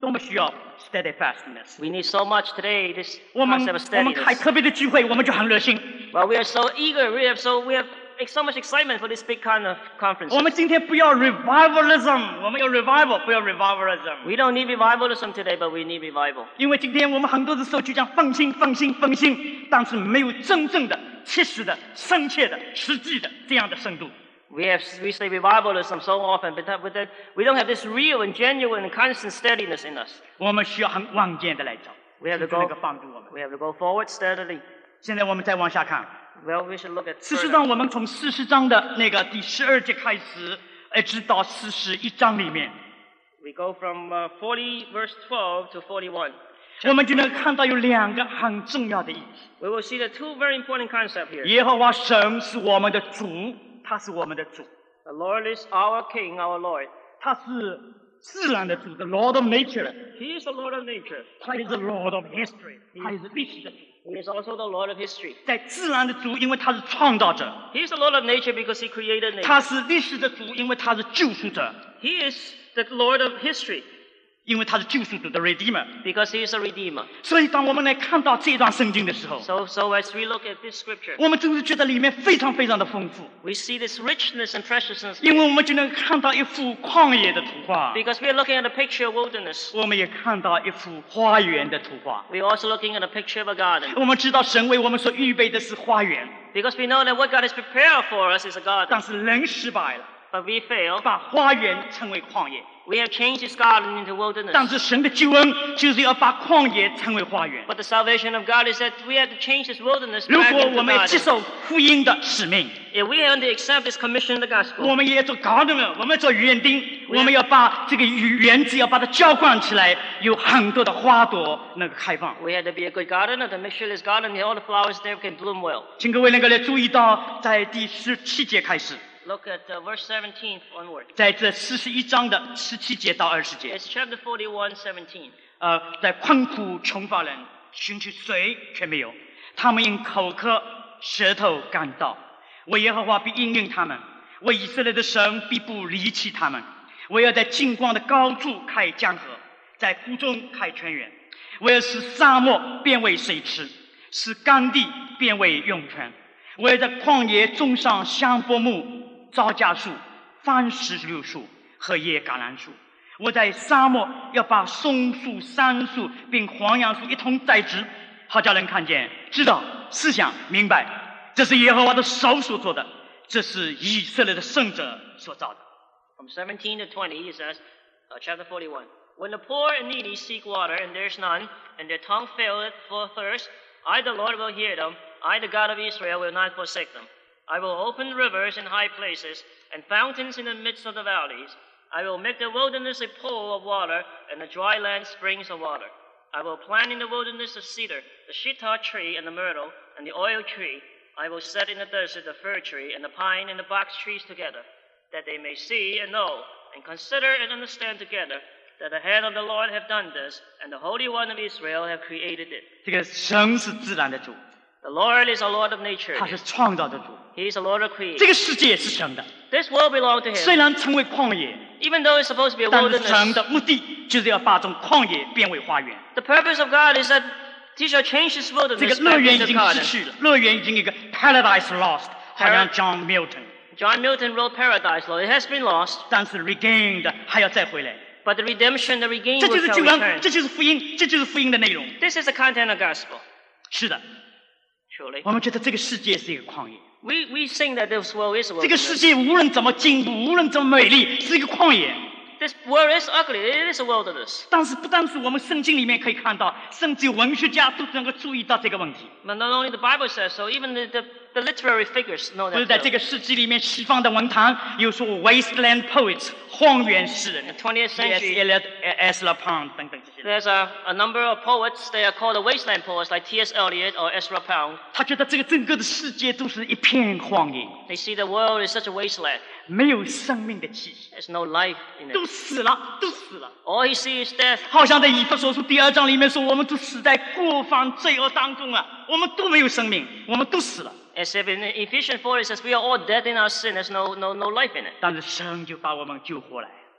多么需要 steadfastness。 We need so much today, this 我们 concept of 开 steadiness. 特别的聚会，我们就很热心。 Well, we are so eager, we have so much excitement for this big kind of 我 conference. 们今天不要 revivalism， 我们要 revival， 不要 revivalism。 We don't need revivalism today, but we need revival. 因为今天我们很多的时候就讲奉新，但是没有真正的、切实的、深切的、实际的这样的深度。 We say revivalism so often, but we don't have this real and genuine and constant steadiness in us. 我们需要很稳健的来找， We have to 求主 go. 那个帮助我们。 We have to go forward steadily. 现在我们再往下看， Well, we should look at. 事实 further. 上，我们从40章的那个第12节开始，直到41章里面， We go from 40 verse 12 to 41. 我们就能看到有2个很重要的意思。 We will see the two very important concepts here. 耶和华神是我们的主，他是我们的主， The Lord is our King, our Lord. 他是自然的主，the Lord of nature， He is the Lord of nature. 他也是 Lord of history， 他也是历史的主。 He is also the Lord of history. 在自然的主，因为他是创造者； He is the Lord of nature because He created nature. 他是历史的主，因为他是救赎者； He is the Lord of history 因为他是救赎主的 Redeemer。 because He is a Redeemer. 所以，当我们来看到这段圣经的时候， So as we look at this scripture, 我们真是觉得里面非常非常的丰富， we see this richness and preciousness 因为我们就能看到一幅旷野的图画， because we are looking at a picture of wilderness. 我们也看到一幅花园的图画。 We are also looking at a picture of a garden 我们知道神为我们所预备的是花园， because we know that what God has prepared for us is a garden. 但是人失败了， But we fail. 把花园称为旷野。 We have changed His garden into 但 wilderness. 是神的救恩就是要把旷野称为花园。 But the salvation of God is that we have to change this wilderness 如 back 果 into 我们接 garden. 受福音的使命， If we want to accept this commission of the 我 gospel, 们也做 gardener， 我们做园丁，我们要把这个园子要把它浇灌起来，有很多的花朵能够开放。 we had to be a good gardener to make sure this garden, all the flowers there can bloom well. 请各位能够来注意到，在第17节开始， Look at verse 17 onward. 在这41章的17节到20节， It's chapter 41:17. 在困苦穷乏人寻求水却没有，他们因口渴舌头干燥，我耶和华必应允他们，我以色列的神必不离弃他们。我要在净光的高处开江河，在谷中开泉源。我要使沙漠变为水池，使干地变为涌泉。我要在旷野种上香柏木、皂荚树、番石榴树和野橄榄树。我在沙漠要把松树、杉树并黄杨树一同栽植，好叫人看见、知道、思想、明白，这是耶和华的手所做的，这是以色列的圣者所造的。 From 17 to 20, he says, chapter 41. When the poor and needy seek water, and there is none, and their tongue faileth for thirst, I, the Lord, will hear them. I, the God of Israel, will not forsake them. I will open rivers in high places, and fountains in the midst of the valleys. I will make the wilderness a pool of water, and the dry land springs of water. I will plant in the wilderness the cedar, the shittah tree, and the myrtle, and the oil tree. I will set in the desert the fir tree, and the pine, and the box trees together, that they may see and know, and consider and understand together, that the hand of the Lord have done this, and the Holy One of Israel have created it. 这个神是自然的主， The Lord is a Lord of nature. 他是创造的主， He is a Lord of 这 creation. 个世界是神的。 This world belongs to 虽 Him. 然称为旷野， Even though it's supposed to be a 但是神 wilderness, 的目的就是要把这种旷野变为花园。 the purpose of God is that He shall change this 这个 wilderness 乐 back 园已 into 经 garden. 失去了，乐园已经一个 paradise lost， 好像 John Milton， John Milton wrote Paradise Law. It has been lost, 但是 regained 还要再回来。 but the redemption, the regain 这就 will 是 shall 救恩， return. 这就是福音，这就是福音的内容。 This is the content of gospel. 是的， Truly. 我们觉得这个世界是一个旷野， We sing that this world is a 这个世 wilderness. 界无论怎么进步，无论怎么美丽，是一个旷野。 This world is ugly. It is a wilderness. 但是不单是我们圣经里面可以看到，甚至文学家都能够注意到这个问题。 But not only the Bible says so, even the literary figures know 不是 that. 在这个世纪里面，西方的文坛有说 wasteland poets 荒原诗人 In the 20th ，C.S. century, Eliot、Ezra Pound 等等这些人。 there's a number of poets. They are called the wasteland poets, like T.S. Eliot or Ezra Pound. 他觉得这个整个的世界都是一片荒野， They see the world is such a wasteland. 没有生命的气息， There's no life in it. 都死了，都死了。 All he sees is death. 好像在以弗所书第2章里面说，我们都死在过犯罪恶当中啊，我们都没有生命，我们都死了。 As if in Ephesians 4 it says, we are all dead in our sin. There's no life in it. 但是神就把我们救活来，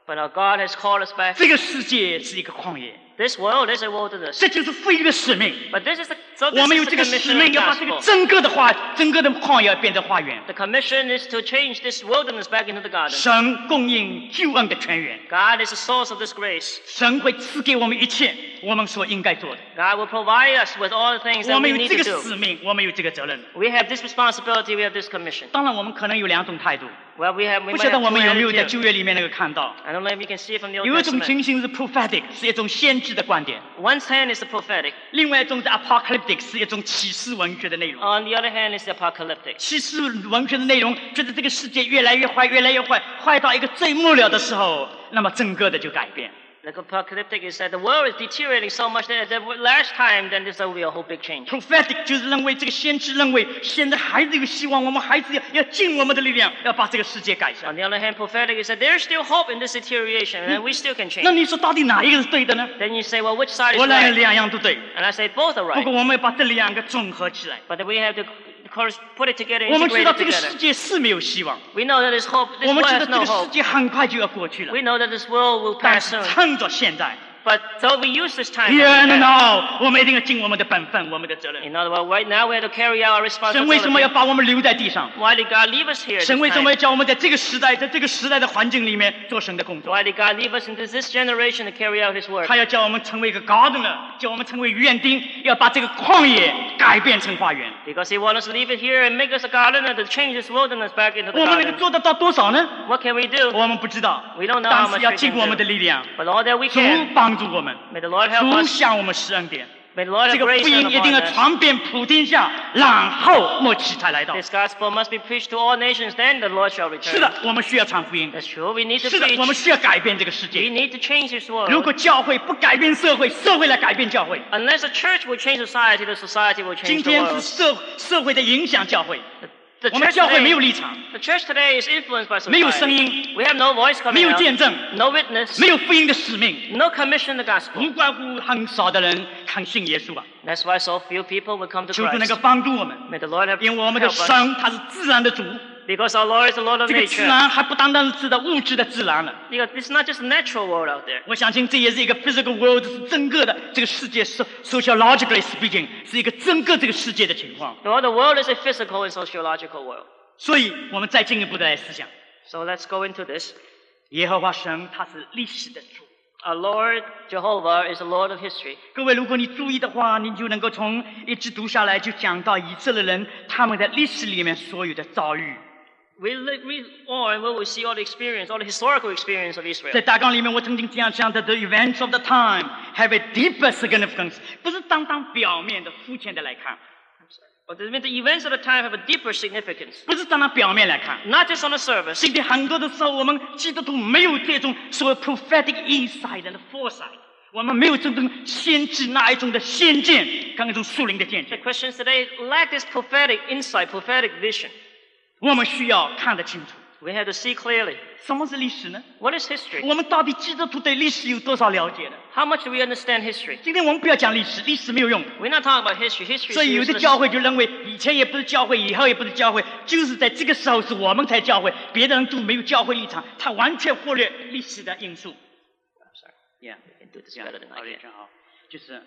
But our God has called us back. 这个世界是一个旷野， This world is a wilderness. 这就是福音的使命。 But this is the 我们有 the 这个使 commission 命， of 要 the 把这个 gospel. 整个的旷野变成花园。 The commission is to change this wilderness back into the garden. 神供应救恩的泉源， God is the source of this grace. 神会赐给我们一切我们所应该做的。 God will provide us with all the things 我 that 们 we 有 need 这个 to do. 使命，我们有这个责任。 We have this responsibility, we have this commission. 当然，我们可能有两种态度。 Well, we 不 might 晓得 have 我们有没有 two 在 attitudes. 旧约里面那个看到？ I don't know if you can see it from the Old 有一种 Testament. 情形是 prophetic， 是一种先知的观点； One hand is the prophetic. 另外一种是 apocalyptic， 是一种启示文学的内容。 On the other hand is the apocalyptic. 启示文学的内容，觉得这个世界越来越坏，越来越坏，坏到一个最末了的时候，那么整个的就改变。 The apocalyptic is that the world is deteriorating so much that the last time, then there will be a whole big change. prophetic 就是认为这个先知认为现在还是有希望，我们还是要尽我们的力量，要把这个世界改善 On。the other hand, prophetic is that there's still hope in this deterioration, and we still can 那 change. 你说到底哪一个是对的呢？ Then you say, well, which side is 我认为 right? 两样都对， And I say both are 不 right. 过我们要把这两个综合起来。 But we have to put it together, 我们知 integrate 道 it 这个世 together. 界是没有希望， We know that there's hope. This 我们 world 知道 has 这 no 个世 hope. 界很快就要过去了 We。know that this world will 但 pass 是 soon. 趁着现在 But so we use this time. ，here and In now，我们一定要尽我们的本分，我们的责任。 other words, right now we have to carry out our 神为什么要 responsibility. 把我们留在地上？ Why did God leave us here? 神 This 为什么 time? 要叫我们在这个时代，在这个时代的环境里面做神的工作？ Why did God leave us into this generation to carry out His work? 他要叫我们成为一个 gardener， 叫我们成为园丁，要把这个旷野改变成花园。 Because He wants us to leave it here and make us a gardener to change this wilderness back into the 我们能够 garden. 做得到多少呢？ What can we do? 我们不知道， We don't know 但 how 是 much 要 we 尽 can 我们的 do. 力量， But all that we 主 can, 帮助我们， may the Lord help 主 us. 向我们施恩典。 May the Lord 这 have 个 grace 福音 upon 一定要 us. 传遍普天下，然后末期才来到。 This gospel must be preached to all nations, then the Lord shall 是 return. 的，我们需要传福音。 That's true. We need to 是的，我们 preach. 需要改变这个世 We 界。 need to change this 如 world. 果教会不改变社会，社会来改变教会。 Unless the church will change society, the society will 今 change the 天是 world. 社会的影响教会， The 我们 church 教会没有 today, 立场， the church today is influenced by 没有声 society. 音， We have no voice 没 coming 有 out, 见证， no witness, 没有福音的使命， no commission in the gospel. 无关乎很少的人看信耶稣吧。 That's why so few people will come to 求主能 Christ. 够帮助我们， May the Lord have 因为我们的 help us. 神他是自然的主， Because our Lord is the Lord of 这个自 nature. 然还不单单是指的物质的自然了。 Because it's not just a natural world out there. 我相信这也是一个 physical world，是整个的这个世界sociologically speaking 是一个整个这个世界的情况。 The world is a physical and sociological world. 所以我们再进一步的来思想， So let's go into this. 耶和华神他是历史的主。 Our Lord Jehovah is the Lord of history. 各位，如果你注意的话，你就能够从一直读下来，就讲到以色列人他们在历史里面所有的遭遇。 We read on where we see all the experience, all the historical experience of 在 Israel. 大纲里面，我曾经这样讲的：the events of the time have a deeper significance， 不是单单表面的、肤浅的来看， But the events of the time have a deeper significance. 不是单单表面来看。 Not just on the surface. 今天很多的时候，我们基督徒没有这种所谓 prophetic insight and foresight， 我们没有这种先知那一种的先见，跟一种属灵的见 The 解。 Christians today lack this prophetic insight, prophetic vision. 我们需要看得清楚， We have to see clearly. 什么是历史呢？ What is history? 我们到底基督徒对历史有多少了解呢？ How much do we understand history? 今天我们不要讲历史，历史没有用。 We're not talking about history. History 所以有 is 的 useless. 教会就认为，以前也不是教会，以后也不是教会，就是在这个时候是我们才教会，别的人都没有教会立场，他完全忽略历史的因素。Yeah, You can do this better than I can. 正好，就是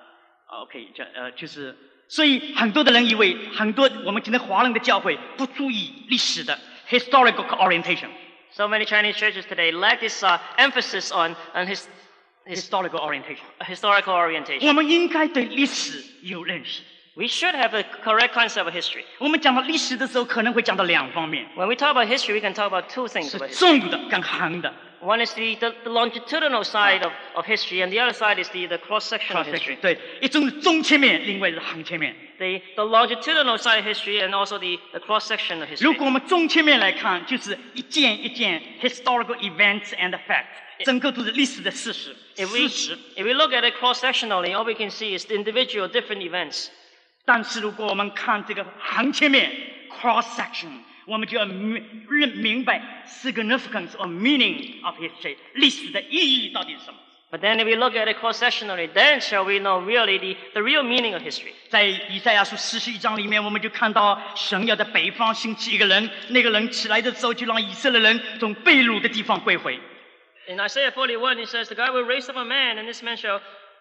OK，就是，所以很多的人以为，很多我们今天华人的教会不注意历史的 historical orientation， So many Chinese churches today lack this emphasis on his historical orientation。 historical orientation. 我们应该对历史有认识。 We should have a correct concept of history. 我们讲到历史的时候，可能会讲到两方面， When we talk about history, we can talk about two things 是 about history. 纵的跟横的。 One is the longitudinal side of history, and the other side is the cross-sectional history. 对，一种是中切面，另外是横切面。 The longitudinal side of history and also the cross-section of 如 history. 果我们中切面来看，就是一件一件 historical events and facts， 整个都是历史的事实。 If 事实。 we look at it cross-sectionally, all we can see is the individual different events. 但是如果我们看这个横切面 cross section， 我们就要明白 significance or meaning of history， 历史的意义到底是什么。 But then if we look at it cross-sectionally, then shall we know really the real meaning of history. 在以赛亚书41章里面，我们就看到神要在北方兴起一个人，那个人起来的时候，就让以色列人从被掳的地方归回。 In Isaiah 41, it says, "The God will raise up a man, and this man shall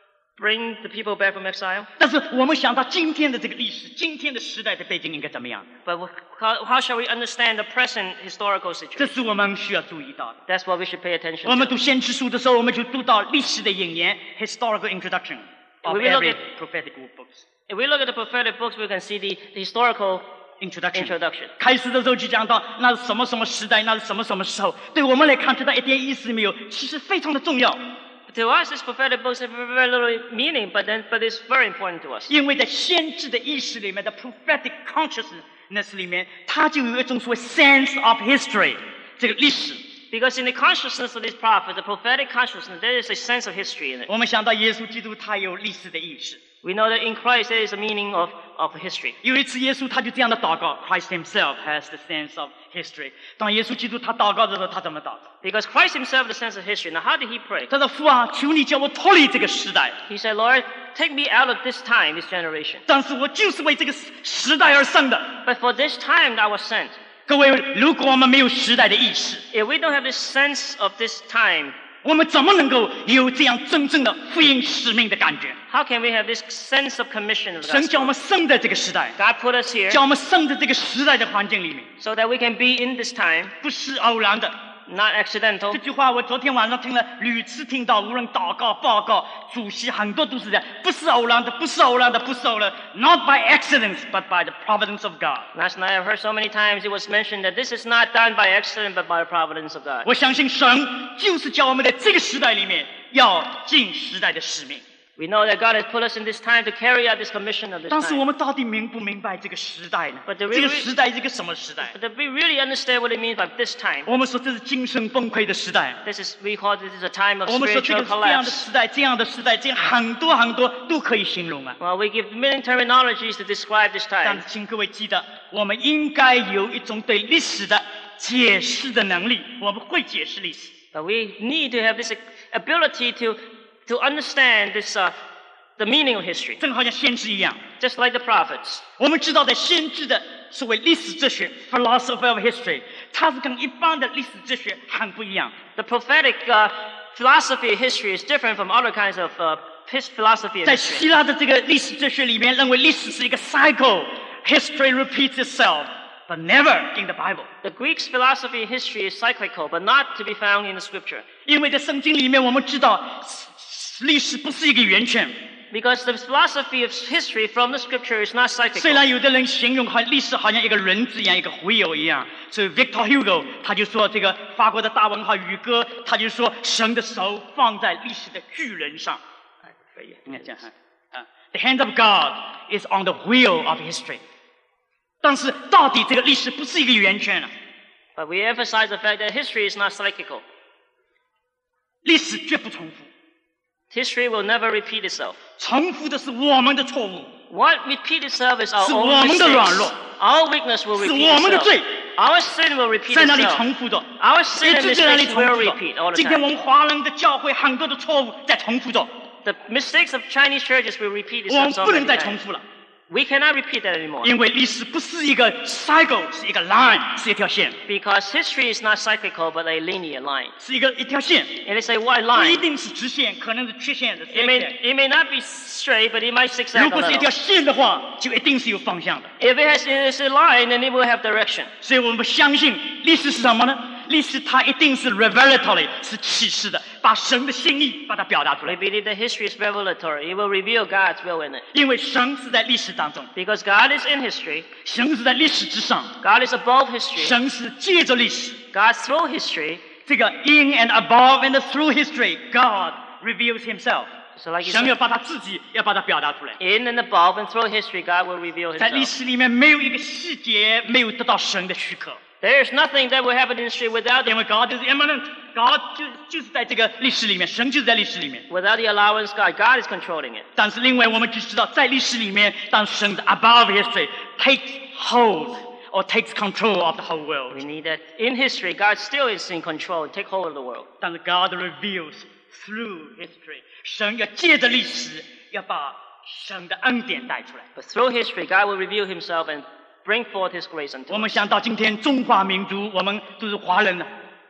bring the people back from exile." 但是我们想到今天的这个历史，今天的时代的背景应该怎么样？ But how shall we understand the present historical 这 situation? 是我们需要注意到的。 That's what we should pay attention 我们 to. 读先知书的时候，我们就读到历史的引言 （historical introduction） of We will look every at- prophetic books. If we look at the prophetic books, we can see the historical introduction. 开始的时候就讲到那是什么什么时代，那是什么什么时候，对我们来看，这到一点意思没有，其实非常的重要。 To us, these prophetic books have very little meaning, but it's very important to us. 因为在先知的意识里面的 prophetic consciousness 里面，它就有一种所谓 sense of history 这个历史。 Because in the consciousness of these prophets, the prophetic consciousness, there is a sense of history in it. 我们想到耶稣基督，他有历史的意识。 We know that in Christ there is a meaning of history. 有一次，耶稣他就这样的祷告 ，Christ Himself has the sense of history。当耶稣基督他祷告的时候，他怎么祷告？ Because Christ himself has the sense of history. Now, how did he pray? 他说：“父啊，求你叫我脱离这个时代。 He said, Lord, take me out of this time, this generation. 但是我就是为这个时代而生的。 But for this time I was sent. 各位，如果我们没有时代的意识， If we don't have this sense of this time, 我们怎么能够有这样真正的福音使命的感觉？ how can we have this sense of commission of the 神叫我 gospel? 们生在这个时代， God put us here 叫我们生在这个时代的环境里面， so that we can be in this time, 不是偶然的。 not accidental. 这句话我昨天晚上听了屡次听到，无论祷告、报告、主席，很多都是这样，不是偶然的，不是偶然的，不是偶然 ，not by accident, but by the providence of God。 Last night I've heard so many times it was mentioned that this is not done by accident but by the providence of God. 我相信神就是叫我们在这个时代里面要尽时代的使命。 We know that God has put us in this time to carry out this commission of this 但是我 time. 们到底明不明白这个时代呢？ But the 这个 real- 时代是一个什么时代？ But if we really understand what it means by this time, 我们说这是精神崩溃的时代。 we call this is a time of 我们说这 spiritual 个是这样的 collapse. 时代，这样的时代，这样很多很多都可以形容啊。 Well, we give many terminologies to describe this 但 time. 是请各位记得，我们应该有一种对历史的解释的能力，我们会解释历史。 But we need to have this ability to understand this the meaning of history, 正好像先知一样， just like the prophets. 我们知道在先知的所谓历史哲学 （philosophy of history），它是跟一般的历史哲学很不一样。 The prophetic philosophy of history is different from other kinds of philosophy of 在 history. 希腊的这个历史哲学里面，认为历史是一个 cycle，history repeats itself，but never in the Bible。 The Greeks' philosophy of history is cyclical, but not to be found in the scripture. 因为在圣经里面，我们知道历史不是一个圆圈。 Because the philosophy of history from the scripture is not 虽 cyclical. 然有的人形容历史好像一个轮子一样，一个 wheel 一样，所以 Victor Hugo 他就说这个法国的大文豪宇哥，他就说神的手放在历史的巨人上。你看这样啊 ，The hand of God is on the wheel of history。但是到底这个历史不是一个圆圈啊， But we emphasize the fact that history is not cyclical. 历史绝不重复， History will never repeat itself. 重复的是我们的错误， What repeat itself is our 是 own 我们的软弱， mistakes. Our weakness will 是 repeat 我们的 itself. 罪 Our sin will repeat 在那里 itself. 重复着， Our sin 一 and 直在那里 mistakes 重 will 复 repeat 着。 all the 今天 time. 我们华人的教会很多的错误在重复着， The mistakes of Chinese churches will repeat 我们 itself so 不能 many 再重 times. 复了。 We cannot repeat that anymore. 因为历史不是一个 cycle， 是一个 line， 是一条线， Because history is not cyclical but a linear line. 是一条线， It is a white 不一 line. 定是直线，可能是曲线的。 It may not be straight, but it might zigzag 如 a 果是一条 little. 线的话，就一定是有方向的。 If it is a line, then it will have direction. 所以我们相信历史是什么呢？历史它一定是 revelatory， 是启示的，把神的心意把它表达出 We 来。 believe that history is revelatory. It will reveal God's will in it. 因为神是在历史当中， Because God is in history. 神是在历史之上， God is above history. 神是借着历史， God through history. 这个 in and above and through history，God reveals Himself。 So like you 神要 said, 把他自己要把它表达出来。 in and above and through history, God will reveal 在历 himself. 史里面没有一个细节没有得到神的许可， There is nothing that will happen in history without 因为 God is immanent，God 就是在这个历史里面，神就是在历史里面。 the allowance of God. God is controlling it. 但是另外我们只知道，在历史里面，当神的 above history takes hold or takes control of the whole world， We need that in history, God still is in control and take hold of the world. 但是 God reveals through history， 神要借着历史要把神的恩典带出来。 But through history, God will reveal himself and bring forth his grace unto 我 us. 们想到今天中华民族，我们都是华人了。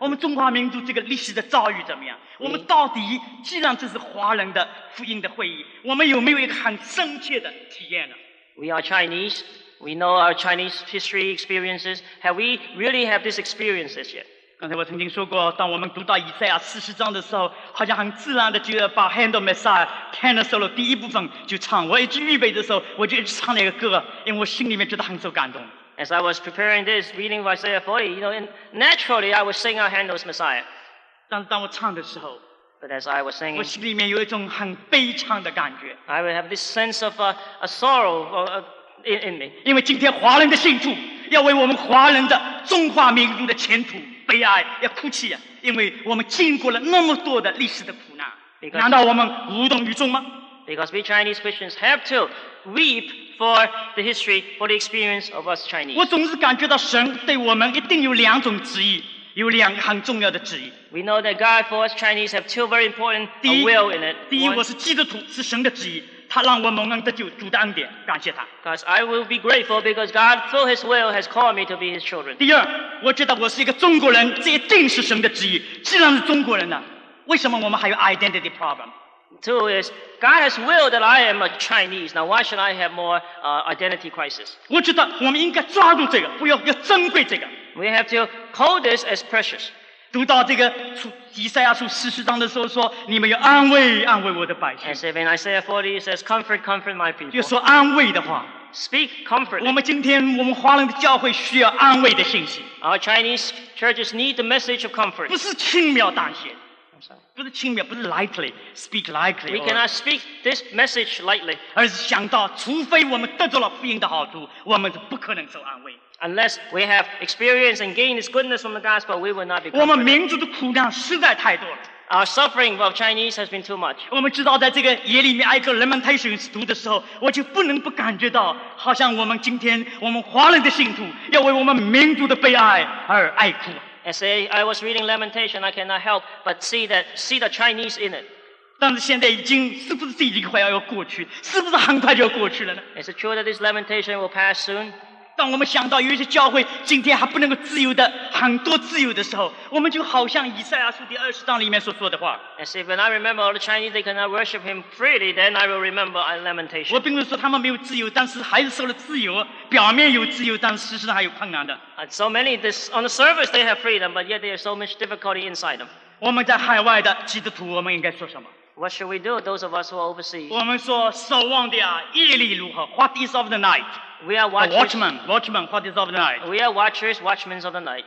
我们中华民族这个历史的遭遇怎么样？我们到底既然这是华人的福音的会议，我们有没有一个很深切的体验呢？ We are Chinese. We know our Chinese history experiences. Have we really have these experiences yet? 刚才我曾经说过，当我们读到以赛亚40章的时候，好像很自然的就要把《Hand of Messiah》tenor solo 第一部分就唱。我一直预备的时候，我就一直唱那个歌，因为我心里面觉得很受感动。 As I was preparing this, reading Isaiah 40, naturally I was singing our Handel's Messiah. 但是当我唱的时候， But as I was 我 singing, 心里面有一种很悲伤的感觉， I would have this sense of a sorrow in me. 因为今天华人的信徒要为我们华人的中华民族的前途悲哀，要哭泣啊！因为我们经过了那么多的历史的苦难，难道我们无动于衷吗？ Because we Chinese Christians have to weep for the history, for the experience of us Chinese. 我总是感觉到神对我们一定有两种旨意，有两个很重要的旨意。 We know that God for us Chinese have two very important 第一 will in it. 第一， One, 我是基督徒，是神的旨意，他让我蒙恩得救，主的恩典，感谢他。 because I will be grateful because God through His will has called me to be His children. 第二，我觉得我是一个中国人，这一定是神的旨意。既然是中国人呢，为什么我们还有 identity problem？ Two is God has willed that I am a Chinese. Now why should I have more identity crisis? 我觉得我们应该抓住这个，要珍贵这个。 We have to hold this as precious. 读到这个以赛亚书40章的时候说：“你们要安慰安慰我的百姓。 As if in Isaiah 40 it says, comfort, comfort my ” people. 就说安慰的话。 Speak comfort. 我们今天我们华人的教会需要安慰的信息， Our Chinese churches need the message of comfort. 不是轻描淡写， I'm sorry. 不是轻描，不是 lightly speak lightly， We cannot speak this message lightly 而是想到，除非我们得到了福音的好处，我们是不可能受安慰。 unless we have experienced and gained this goodness from the gospel. We will not be 我们 comforted. 民族的苦难实在太多了。 Our suffering of Chinese has been too much. 我们知道，在这个耶利米哀歌 Lamentations 读的时候，我就不能不感觉到，好像我们今天我们华人的信徒要为我们民族的悲哀而哀哭。 As I was reading Lamentation, I cannot help but see the Chinese in it. 但是现在是不是这已经快要过去？是不是很快就要过去了呢？ Is it true that this lamentation will pass soon? 当我们想到有一些教会今天还不能够自由的很多自由的时候，我们就好像以赛亚书第20章里面所说的话。 As if when I remember all the Chinese, they cannot worship Him freely, then I will remember our lamentation. 我并不是说他们没有自由，但是还是受了自由，表面有自由，但是事实上还有困难的。 So many, on the surface they have freedom, but yet there is so much difficulty inside them. 我们在海外的基督徒，我们应该说什么？ What should we do, those of us who are overseas? 我们说守望的啊，夜里如何 ？What is of the night? We are A watchers. watchman, what is of the night? We are watchers, watchmen of the night.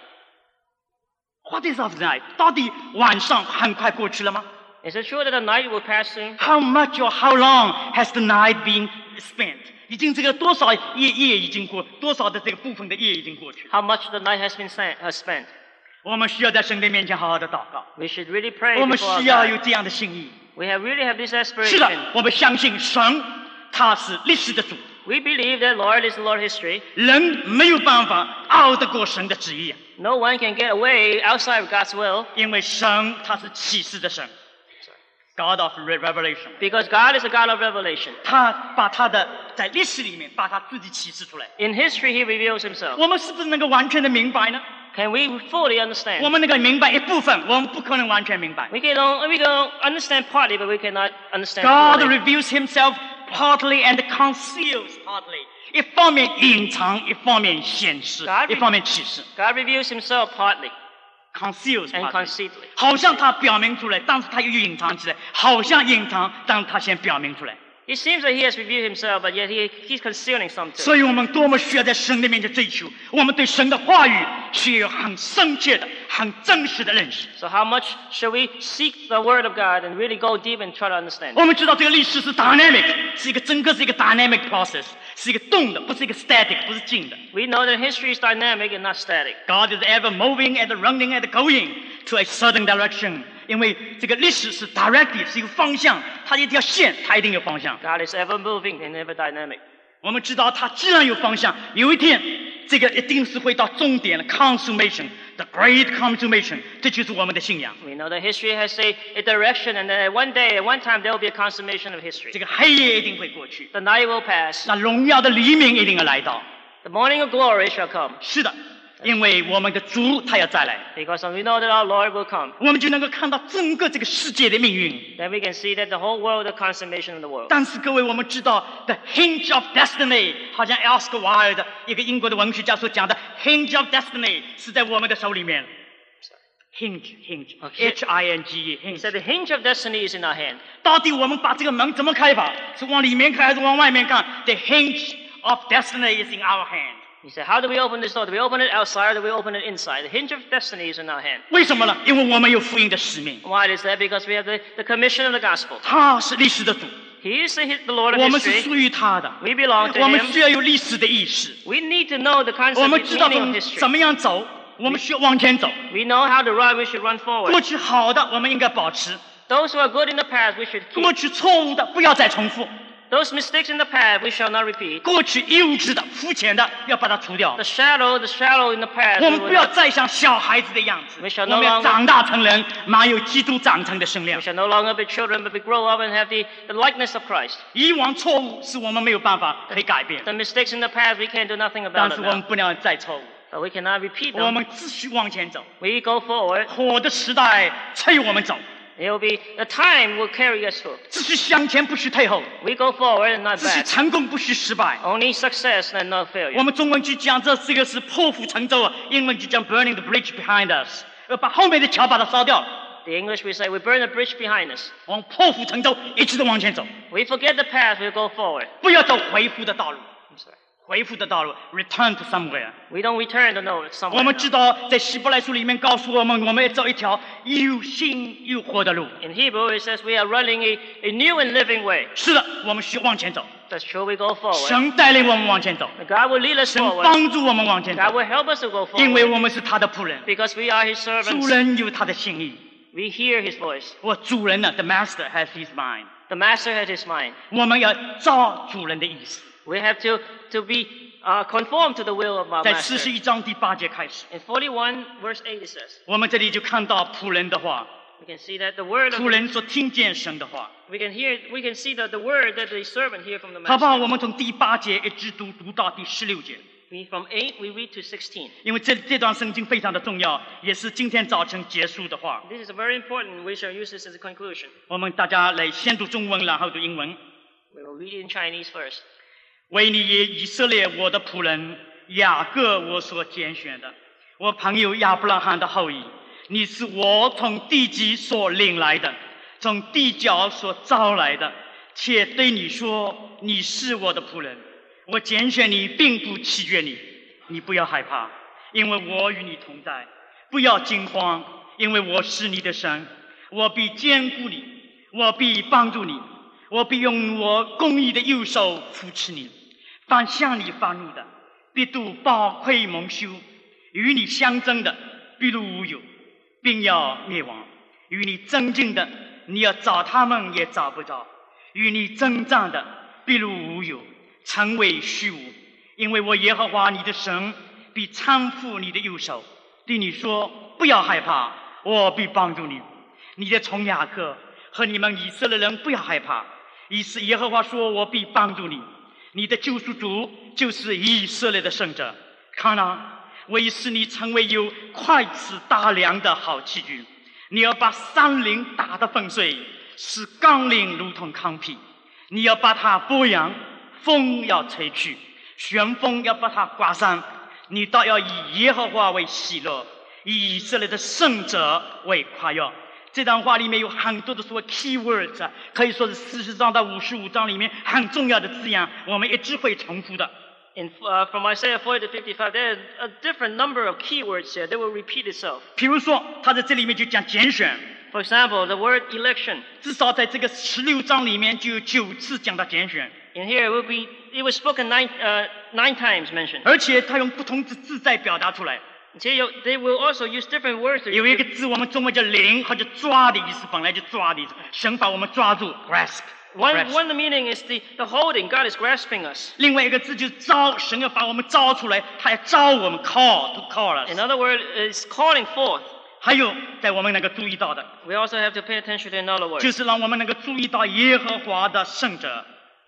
What is of the night? 到底晚上很快过去了吗 Is it true that the night will pass soon? ？How much or how long has the night been spent? 已经这个多少夜已经过，多少的这个部分的夜已经过去。 How much the night has been spent? 我们需要在神的面前好好的祷告， We should really pray 我们 before 需要 God. 有这样的心意。 We really have this 是的 aspiration.， 我们相信神他是历史的主， We believe that Lord is the Lord of history. 人没有办法熬得过神的旨意， No one can get away outside of God's will 因为神他是启示的神 ，God of Revelation。 because God is a God of revelation. 他把他的在历史里面把他自己启示出来， In history, He reveals Himself. 我们是不是能够完全的明白呢？ Can we fully 我 understand? 们能够明白一部分，我们不可能完全明白。 We can understand partly, but we cannot understand God fully. reveals Himself partly and conceals partly。一方面隐藏，一方面显示 God， 一方面启示。 God reveals Himself partly Conceals and partly， conceitedly. 好像他表明出来，但是他又隐藏起来；好像隐藏，但是他先表明出来。 It seems that He has revealed Himself, but yet He's concealing something. 所以我们多么需要在神的面前追求，我们对神的话语需要有很深切的、很真实的认识。 So how much should we seek the Word of God and really go deep and try to understand? 我们知道这个历史是 dynamic， 是一个整个是一个 dynamic process， 是一个动的，不是一个 static， 不是静的。 We know that history is dynamic and not static. God is ever moving and running and going to a certain direction。因为这个历史是 directive， 是一个方向，它一条线，它一定有方向。 God is ever moving and ever dynamic. 我们知道它既然有方向，有一天这个一定是会到终点的 consummation，the great consummation， 这就是我们的信仰。 We know that history has a direction, and then one day, at one time, there will be a consummation of history. 这个黑夜一定会过去， The night will pass. 那荣耀的黎明一定要来到。 The morning of glory shall come. 是的， 因为我们的主他要再来， Because we know that our Lord will come. 我们就能够看到整个这个世界的命运。 Then we can see that the whole world, the consummation of the world. 但是各位，我们知道 the hinge of destiny， 好像 Oscar Wilde 一个英国的文学家所讲的 hinge of destiny 是在我们的手里面。hinge H-I-N-G-E He hinge。 said the hinge of destiny is in our hand. 到底我们把这个门怎么开法？是往里面开还是往外面看 ？The hinge of destiny is in our hand。 He said, how do we open this door? Do we open it outside or do we open it inside? The hinge of destiny is in our hand. 为什么呢？因为我们有福音的使命， Why is that? Because we have the commission of the gospel. 他是历史的主， He is the Lord 我 of 们是 history. 属于他的。 We belong to 我们 Him. 需要有历史的意识， We need to know the 我 concept 们 and 知道 meaning of 怎 history. 么样走，我们需要往前走。 We know how to run, we should run 过 forward. 去好的，我们应该保持； Those who are good in the past, we should 过 keep. 去错误的，不要再重复； Those mistakes in the past, we shall not repeat. 过去幼稚的、肤浅的，要把它除掉 The。shallow in the past, 我 we 们 will 不要 not, 再像小孩子的样子， We shall 我 no 们要 longer- 长大成人，满有基督长成的身量 we。shall no longer be children, but we grow up and have the likeness of Christ. 以往错误是我们没有办法可以改变， The mistakes in the past, we can't do nothing 但 about 是 it 我们 now. 不能再错误， But we cannot repeat 我 them. 们继续往前走。 We go forward. 火的时代催我们走， It will be, the time will carry us through. 继续向前，不许退后； We go forward and not 继续 back. 成功，不许失败。 Only success and not 我 failure. 们中文就讲这个是破釜沉舟啊，英文就讲 burning the bridge behind us，把后面的桥把它烧掉， The English we say, we burn the bridge behind us. 往破釜沉舟一直的往前走， We forget the past, we go forward. 不要走回复的道路。 I'm sorry. 回复的道路 ，return to somewhere。 We don't return to know 我 somewhere. 们 now. 知道，在希伯来书里面告诉我们，我们要走一条又新又活的路。 In Hebrew, it says we are running a new and living way. 是的，我们需要往前走， That's true, we go forward. 神带领我们往前走， God will lead us 神 forward. 帮助我们往前 God 走， will help us to go 因为 forward 我们是他的仆人， because we are His 主 servants. 人有他的心意。 We hear His voice. 我主人呢，the master has his mind。 The Master has His mind. 我们要照主人的意思。 We have to be conformed to the will of our 在 Master. 41章第8节开始， In 41 verse 8 it says, 我们这里就看到仆人的话， we can see that the word of 仆人所听见神的话。 we can see that the word that the servant hear from the 好不好？ Master. 我们从第8节一直读到第16节。 From 8 we read to 16. 因为这段圣经非常的重要，也是今天早晨结束的话。 This is very important. We shall use this as a conclusion. 我们大家来先读中文，然后读英文。 We will read it in Chinese first. 为你以色列我的仆人雅各我所拣选的，我朋友亚伯拉罕的后裔，你是我从地极所领来的，从地角所招来的，且对你说你是我的仆人，我拣选你，并不弃绝你，你不要害怕，因为我与你同在，不要惊慌，因为我是你的神，我必坚固你，我必帮助你，我必用我公义的右手扶持你。凡向你发怒的，必度暴愧蒙羞；与你相争的，必入无有，并要灭亡。与你争竞的，你要找他们也找不着；与你征战的，必入无有，成为虚无。因为我耶和华你的神必搀扶你的右手，对你说：不要害怕，我必帮助你。你的从雅各和你们以色列人不要害怕，以是耶和华说：我必帮助你。你的救赎主就是以色列的圣者。看啊，我已使你成为有快齿大梁的好器具。你要把山岭打得粉碎，使冈岭如同糠皮。你要把它剥扬，风要吹去，旋风要把它刮散。你倒要以耶和华为喜乐，以以色列的圣者为夸耀。这段话里面有很多的所谓 key words， 可以说是40章到55章里面很重要的字样，我们一直会重复的。 From Isaiah 40 to 55, there's a different number of keywords here. They will repeat itself. 比如说，他在这里面就讲拣选， For example, the word election. 至少在这个16章里面就有9次讲到拣选， In here, it was spoken nine times mentioned. 而且他用不同的字在表达出来。 They will also use different words to 有一个字我们中文叫领，或者抓的意思，本来就抓的意思，神把我们抓住 grasp。 One meaning is the holding. God is grasping us. 另外一个字就是招，神要把我们招出来，他要招我们 call to call us。 In other words, it's calling forth. 还有在我们能够注意到的， We also have to pay attention to another word. 就是让我们能够注意到耶和华的圣者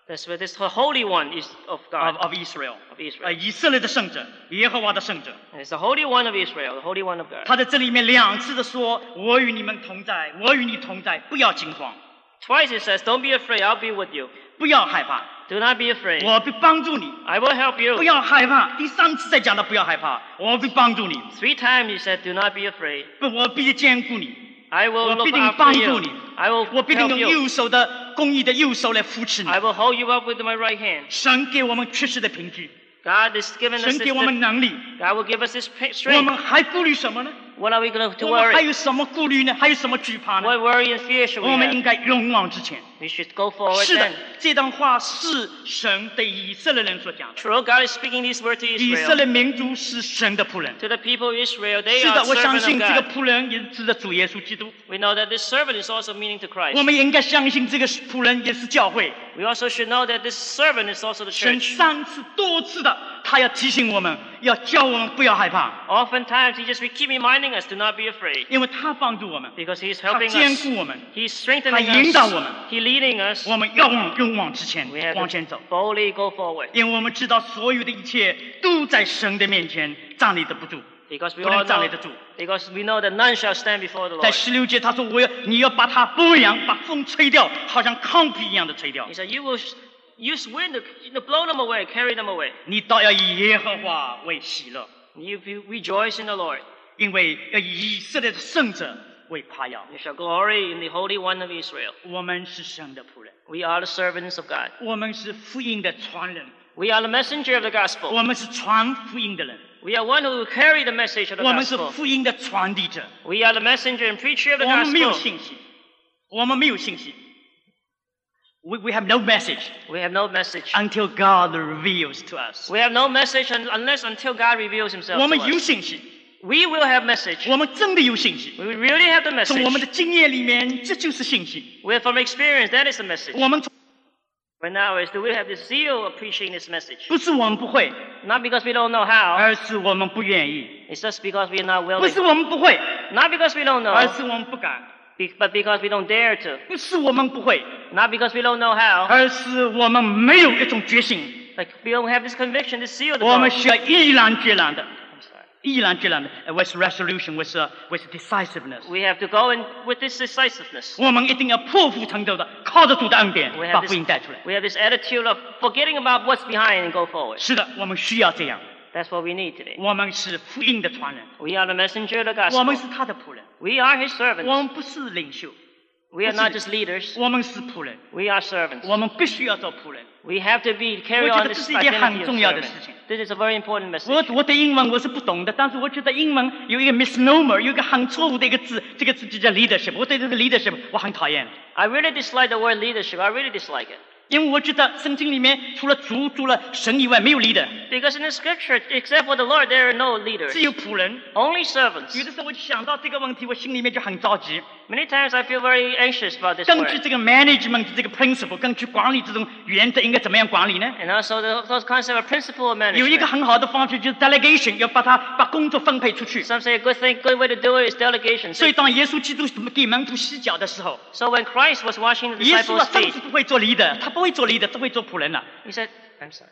That's where this Holy One is of God, of Israel， of Israel. 以色列的圣者，耶和华的圣者。 And it's the Holy One of Israel, the Holy One of God. 他在这里面2次的说：“我与你们同在，我与你同在，不要惊慌， Twice it says, don't be afraid, I'll be with you. 不要害怕， Do not be afraid. 我必帮助你。 I will help 不 you. 要害怕。”第3次再讲到不要害怕，我必帮助你， 3 times he said, do not be afraid. 我必坚固你， I will 我 look 必定 after 帮助 you. 你， I will 我必定 help 用 you. 右手的公义的右手来扶持你。 I will hold you up with my right hand. 神给我们确实的凭据， God is giving us 神 this, 给我们能力， God will give us this 我 strength. 们还顾虑什么呢？ What are we going to 我们还 worry? 有什么顾虑呢？还有什么惧怕呢？ What worry and fear should we 我们应 have? 该勇往直前。 We should go forward 是的 then.， 这段话是神对以色列人所讲的。 True, God is speaking these words to 以色 Israel. 列民族是神的仆人。 To the people of Israel, they 是 are 的，我相 servants 信 of 这个 God. 仆人也是指的主耶稣基督。 We know that this servant is also meaning to Christ. 我们也应该相信这个仆人也是教会。 We also should know that this servant is also the 神 church. 3次多次的，他要提醒我们，要教我们不要害怕， Oftentimes, he just keep reminding us to not be afraid 因为他帮助我们， because he's 他 helping 坚 us. 固我们， He's strengthening 他引导我们。 us. He's leading us. 我们要勇往直前 We，have 往前走 to。boldly go forward 因为我们知道所有的一切都在神的面前站立得不住， because we 不能 all 站立 know 得住。 because we know that none shall stand before the 在 Lord. 16节他说你要把它拨扬，把风吹掉，好像糠皮一样的吹掉 He。said, "You will use wind to blow them away, carry them away. 你倒要以耶和华为喜乐， You rejoice in the Lord. 因为要以以色列的圣者为夸耀。 You shall glory in the Holy One of Israel." 我们是神的仆人， We are the servants of God. 我们是福音的传人， We are the messenger of the gospel. 我们是传福音的人， We are one who will carry the message of the 我们是 gospel. 福音的传递者。 We are the messenger and preacher of the 我们没有 gospel. 信息，我们没有信息。We have no message We have no message. until God reveals to us。 We have no message until God reveals himself 我们 to 有 us. 信息， We will have message. 我们真的有信息。 We really have the 从我们的 message. 经验里面，这就是信息。 We have from experience, that is the message. 我们 But now is do we have the zeal of preaching this message? 不是我们不会， Not because we don't know how. 而是我们不愿意； It's just because we are not 不 willing. 是我们不会， Not because we don't 而 know, 是我们不敢； but because we don't dare to. 不是我们不会， Not because we don't know how, 而是我们没有一种决心。 like we don't have this conviction, this zeal to 我们 go. 需要毅然决然的， I'm sorry. 毅然决然的，with resolution, with decisiveness。 We have to go in with this decisiveness. 我们一定要破釜沉舟的，靠着主的恩典 We 把 have 福音带出来。 this attitude of forgetting about what's behind and go forward. 是的，我们需要这样。 That's what we need today. 我们是福音的传人， We are the messenger of the 我 gospel. 们是他的仆人， We are his 我 servants. 们不是领袖， We are not just leaders. 我们是仆人， We are servants. 我们必须要做仆人。 We have to carry 我觉 on 得 this 这是一件 identity 很 of 重要的 servant. 事情。 This is a very important message. 我对英文我是不懂的，但是我觉得英文有一个 misnomer， 有一个很错误的一个字，这个字就叫 leadership。我对这个 leadership 我很讨厌， I really dislike the word leadership. I really dislike it. 因为我觉得圣经里面除了主、除了神以外，没有 leader， Because in the scripture, except for the Lord, there are no leaders. 只有仆人。 Only 有 servants. 的时候我就想到这个问题，我心里面就很着急。 Many times I feel very anxious about this 根据 word. 这个 management 这个 principle，根据管理这种原则，应该怎么样管理呢？ And also those concept of principle of 有一个 management. 很好的方式就是 delegation， 要把工作分配出去。 Some say a good way to do it is delegation. 所以当耶稣基督给门徒洗脚的时候， So when Christ was washing the 耶稣 disciples' 啊，真 feet, 是不会做 leader，他不会做 leader，只会做仆人了。 he said, I'm sorry.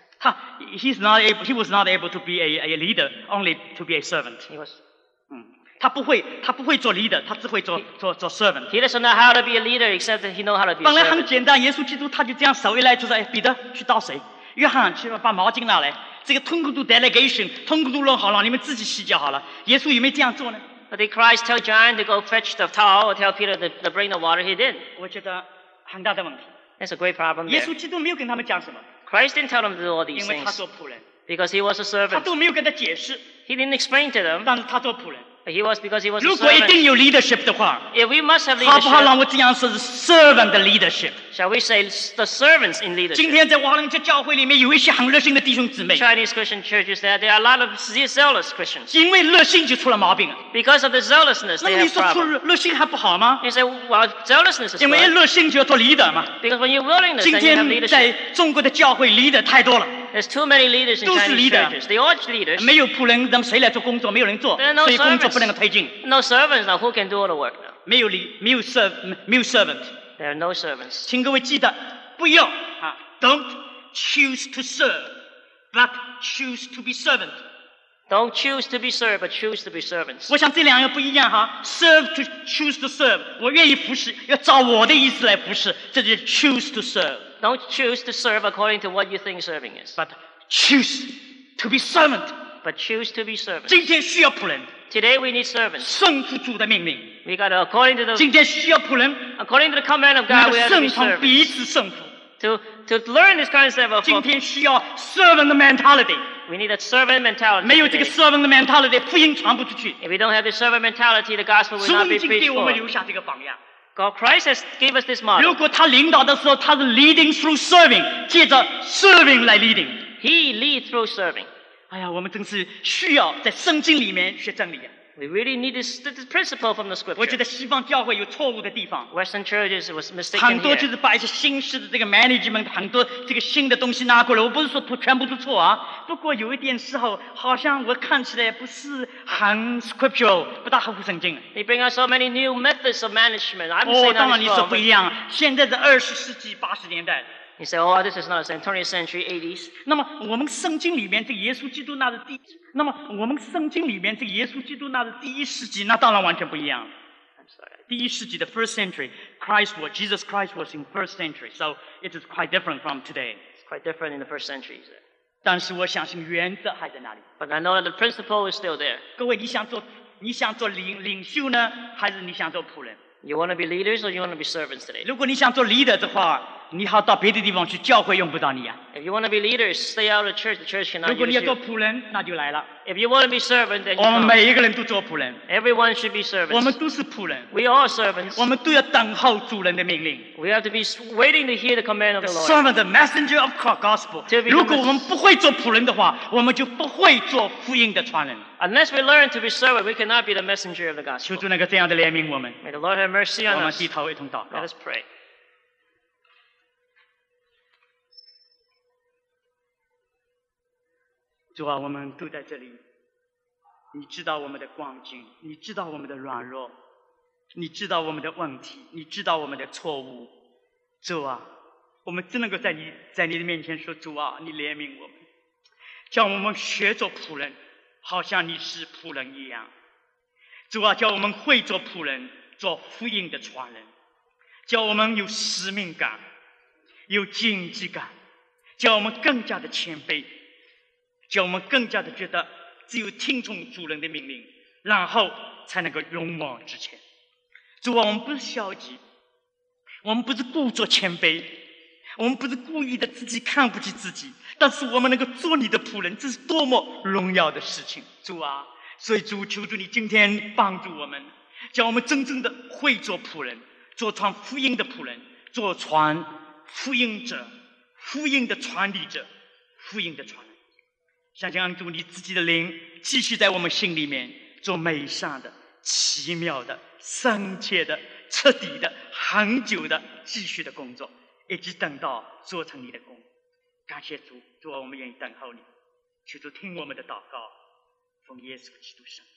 He was not able to be a leader, only to be a servant。 He was. 他不会做 leader，他只会做 servant。 He doesn't know how to be a leader except that he knows how to be a 本来很 servant. 简单，耶稣基督他就这样手一来就说：“哎，彼得去倒水，约翰去把毛巾拿来。”这个通过度 delegation， 通过度弄好了，你们自己洗脚好了。耶稣有没有这样做呢？ But did Christ tell John to go fetch the towel or tell Peter to bring the water? He did. 我觉得很大的问题。 That's a great problem 耶 there. 稣基督没有跟他们讲什么， Christ didn't tell them to do all these 因为他 things 做仆人， because he was a 他 servant. 都没有跟他解释， He didn't explain to them, 但是他做仆人。 but because he was a 如果一 servant. 定有 leadership 的话， If we must have 好不好 leadership, 让我这样说是 servant 的 leadership？ shall we say the servants in 今 leadership? 天在华人街教会里面有一些很热心的弟兄姊妹， Chinese Christian churches, there are a lot of zealous Christians. 因为热心就出了毛病啊。 Because of the zealousness, 那 they 么你 have 说出 problems. 热心还不好吗？ You say, well, zealousness is 因为 good. 热心就要做 leader 嘛。 Because when you're willingness, 今 then you have 天在 leadership. 中国的教会 leader 太多了， There's too many leaders in 都是 Chinese leader. churches. They are leaders. 没有仆人，那么谁来做工作？没有人做， There are no 所以工作 servants. 不能够推进。 No servants now. Who can do all the work now? 没有 servant。 There are no servants. 请各位记得，不要啊 Don't choose to serve, but choose to be servant. Don't choose to be served, but choose to be servants. 我想这两个不一样哈 ，serve to choose to serve， 我愿意服侍，要照我的意思来服侍，这就是 choose to serve. Don't choose to serve according to what you think serving is, But choose to be servant. but choose to be servants. 今天需要仆人， Today we need servants. 顺服主的命令。 We got to, according to the 今天需要仆人， according to the command of 那 God, 个 we have to be 顺从 servants. 彼此顺服。 To learn this concept of 今天需要 servant mentality， we need a servant mentality. 没有这个 today. servant mentality， 福音传不出去。 If we don't have the servant mentality, the gospel will 主 not 已 be 经 preached 给我们 for. 留下这个榜样。 God, Christ has gave us this model. 如果他领导的时候，他是 leading through serving， 借着 serving 来 leading。 He leads through serving. 哎呀，我们真是需要在圣经里面学真理啊！ We really need this principle from the 我觉 scripture. 得西方教会有错误的地方， Western churches was 很 mistaken 多就 here. 是把一些新式的这个 management， 很多这个新的东西拿过来。我不是说全部都错啊，不过有一点时候好像我看起来不是很 scriptural， 不大合乎圣经。 They bring out so many new methods of management. I'm 哦， saying 当 that 然 is 你说 wrong. 不一样，现在是20世纪80年代。 You say, oh, this is not the same 20th century, 80s. 那么我们圣经里面这个耶稣基督那是那么我们圣经里面这个耶稣基督那是第1世纪，那当然完全不一样。 I'm sorry. 第1世纪的 first century, Jesus Christ was in first century, so it is quite different from today. It's quite different in the first century. 但是我相信原则还在那里。 But I know that the principle is still there. 各位，你想做领袖呢，还是你想做仆人？ You want to be leaders or you want to be servants today? 如果你想做 leader 的话，你好到别的地方去，教会用不到你啊。 If you want to be leaders, stay out of the church 如 cannot 果你 use 要做 you. 仆人，那就来了。 If you want to be servant, then you 我们 come. 每一个人都做仆人， Everyone should be 我们 servants. 都是仆人， We are servants. 我们都要等候主人的命令。 We have to be waiting to hear the command of The the Lord. servant, the messenger of gospel. To be the 如果我们不会做仆人的话，我们就不会做福音的传人。 Unless we learn to be servant, we cannot be the messenger of the 求 gospel. 主那个这样的怜悯我们， May the Lord have mercy 我 on 们 us. 低头一同祷 Let 告。 us pray. 主啊，我们都在这里，你知道我们的光景，你知道我们的软弱，你知道我们的问题，你知道我们的错误。主啊，我们只能够在你的面前说，主啊，你怜悯我们，叫我们学做仆人，好像你是仆人一样。主啊，叫我们会做仆人，做福音的传人，叫我们有使命感，有荆棘感，叫我们更加的谦卑，叫我们更加的觉得只有听从主人的命令，然后才能够勇往直前。主啊，我们不是消极，我们不是故作谦卑，我们不是故意的自己看不起自己，但是我们能够做你的仆人，这是多么荣耀的事情。主啊，所以主，求主你今天帮助我们，叫我们真正的会做仆人，做传福音的仆人，做传福音者，福音的传递者，福音的传人。想象主你自己的灵继续在我们心里面做美善的、奇妙的、深切的、彻底的、恒久的继续的工作，一直等到做成你的功。感谢主，主啊，我们愿意等候你，求主听我们的祷告，奉耶稣基督圣名。